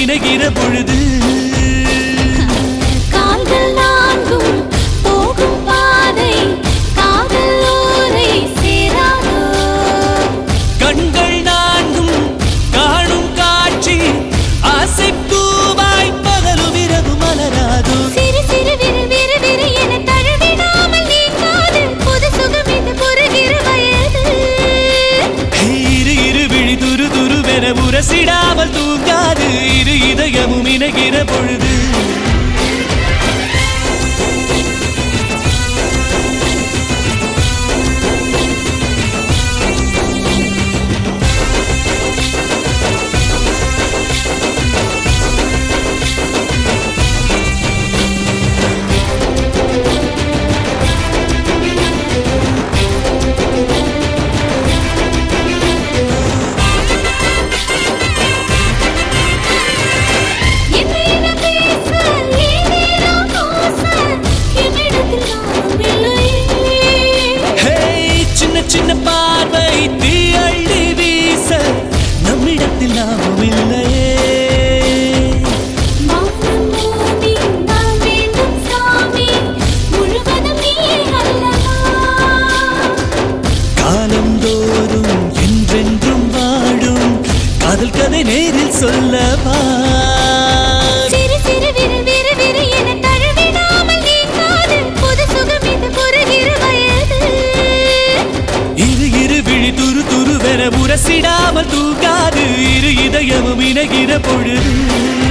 இணைகிற பொழுது கால்கள் நான்கும் போகும் பாதை காதலோரை சேராதோ கண்கள் நான்கும் காணும் காட்சி ஆசை பூவாய் பகலும் இரவு மலராதோ சிறு சிறு விரல் விறு விறு என தழுவிடாமல் நீங்காது புது சுகம் இது புரிகிற வயது இரு இரு விழி துரு துருவென உரசிடாமல் தூங்காது இரு இதயமும் இணைகிற பொழுது சின்ன பார்வை தீ அள்ளி வீச நம்மிடத்தில் லாபம் இல்லையே காலந்தோறும் என்றென்றும் வாழும் காதல் கதை நேரில் சொல்லவா உரசிடாமல் தூங்காது இரு இதயமும் இணைகிற பொழுது